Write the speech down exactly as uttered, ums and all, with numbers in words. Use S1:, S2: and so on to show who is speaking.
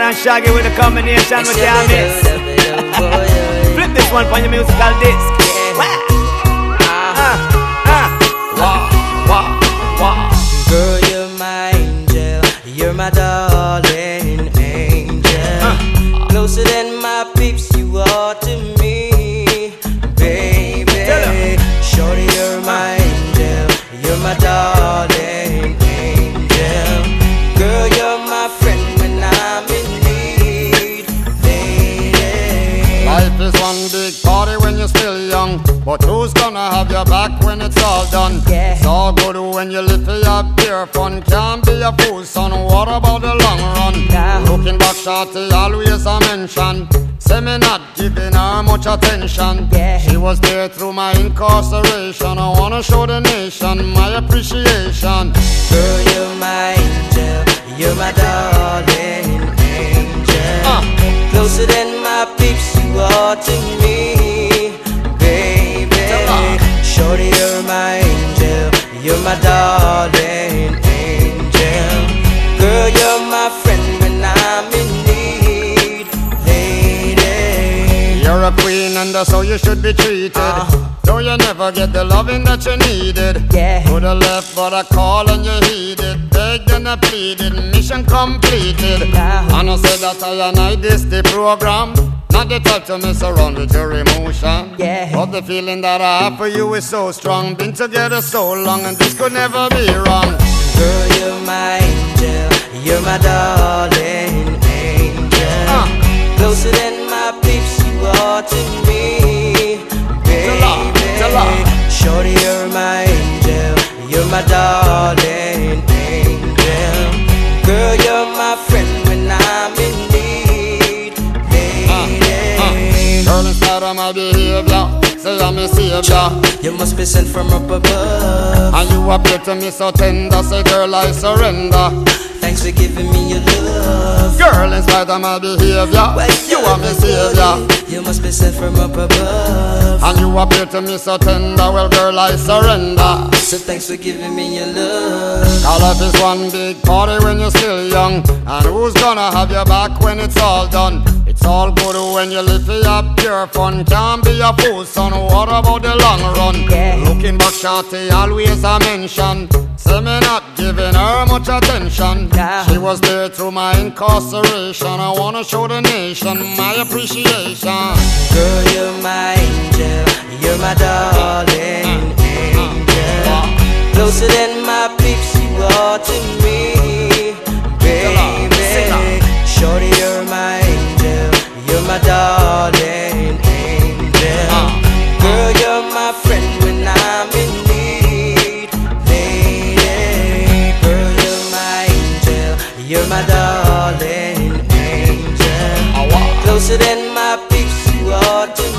S1: and Shaggy with a combination with your miss. Flip this one for your musical disc. Ah, ah, wah, wah, wah.
S2: Girl, you're my angel, you're my darling angel. uh. Closer than my peeps, you are to me, baby. Shorty, you're my angel, you're my darling angel. Girl, you're my friend when I'm in need, lady.
S3: Life is one big party when you're still young, but who's gonna have your back when it's all done?
S2: Yeah.
S3: It's all good when you live for your pure fun. Can't be a fool, son, what about the long run?
S2: Nah.
S3: Looking back, shorty, always a mention. Say me not giving her much attention.
S2: Yeah.
S3: She was there through my incarceration. I wanna show the nation my appreciation.
S2: Girl, you're my angel, you're my darling angel. uh. Closer than my peeps, you are to me, baby. Shorty, you're my angel, you're my darling angel. Girl, you're my friend when I'm in need, lady.
S3: You're a queen and that's how you should be treated. uh. Though you never get the loving that you needed.
S2: Yeah.
S3: Coulda left but I call and you heeded. Begged and I pleaded, mission completed.
S2: Nah.
S3: And I said that I and I this the program. Not the type to mess around with your emotion.
S2: Yeah.
S3: But the feeling that I have for you is so strong. Been together so long and this could never be wrong.
S2: Girl, you're my angel, you're my darling angel. uh. Closer than my peeps, you are to me, baby. Shorty, you're my angel, you're my darling angel. Girl, you're my friend when I'm in need, lady.
S3: uh, uh. Girl, instead of my behavior, say I'm a savior.
S2: You must be sent from up above,
S3: and you appear to me so tender. Say girl, I surrender.
S2: Thanks for giving me your love.
S3: Girl, in spite of my behavior, well, you are my savior.
S2: You must be sent from up above,
S3: and you appear to me so tender. Well, girl, I surrender.
S2: So thanks for giving me your love.
S3: Cause life is one big party when you're still young, and who's gonna have your back when it's all done? It's all good when you live for your pure fun. Can't be a fool, son, what about the long run?
S2: Yeah.
S3: Looking back, shorty, always a mention. Say me not giving her much attention.
S2: Yeah.
S3: She was there through my incarceration. I wanna show the nation my appreciation.
S2: Girl, you're my angel, you're my darling angel. Closer than my peeps, you are to me, baby. Shorty, you're my angel, you're my darling angel. Girl, you're my friend when I'm in need, lady. Girl, you're my angel, you're my darling angel. Closer than my peeps, you are to me.